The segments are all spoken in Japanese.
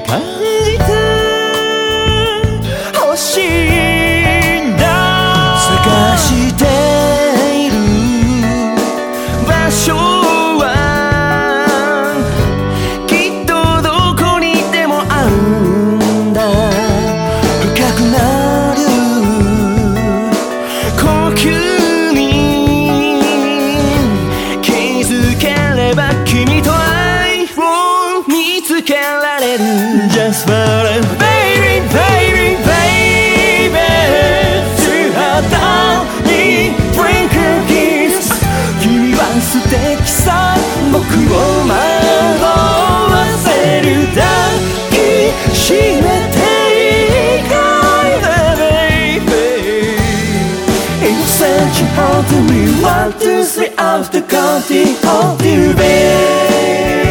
感じてほしいんだ。探している場所はきっとどこにでもあるんだ。深くなる呼吸に気づければ君と愛を見つけられる。 Just for a baby, baby, baby 素肌に twinkle kiss 君は素敵さ僕を惑わせる抱きしめていかいで baby You sent your heart to me 1, 2, 3 after counting of you baby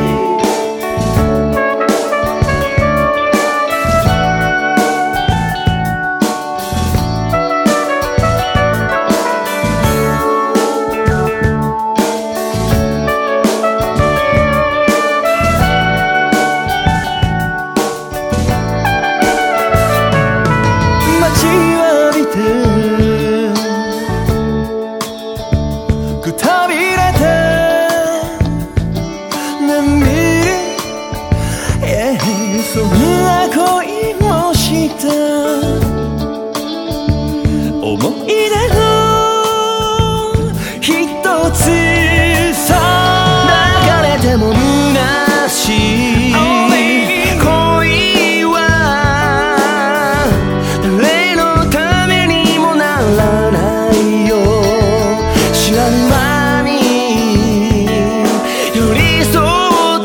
くたびれて眠る、そんな恋をした思い出の一つさ。流れても虚しい恋は誰のためにもならないよ。知らぬ間に寄り添って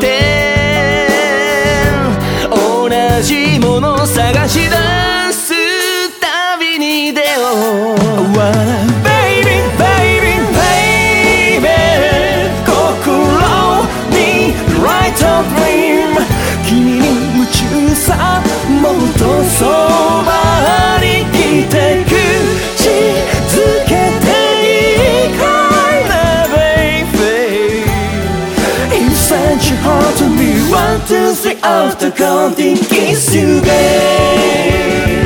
同じもの探し出すたびに出よう。Baby, baby, baby 心に Light a dream 君に夢中さもっとそばに来て口づけていかいで baby You sent your heart to me 1, 2, 3 after counting kiss you babe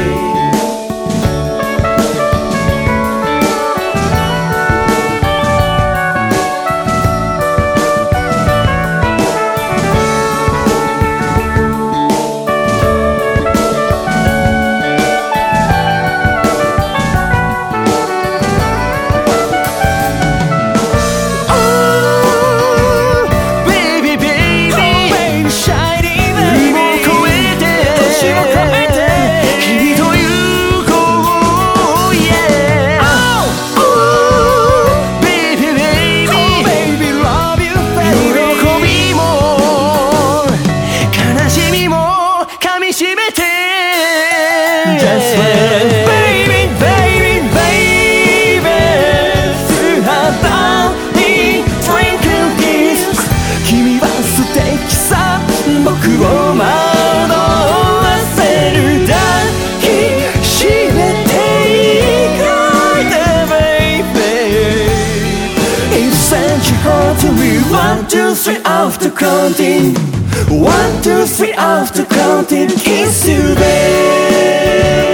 Just baby, baby, baby 素肌に twinkle kiss 君は素敵さ僕を惑わせる抱きしめていかいで baby You sent your heart to me 1, 2, 3 after counting 1, 2, 3 after counting kiss you babe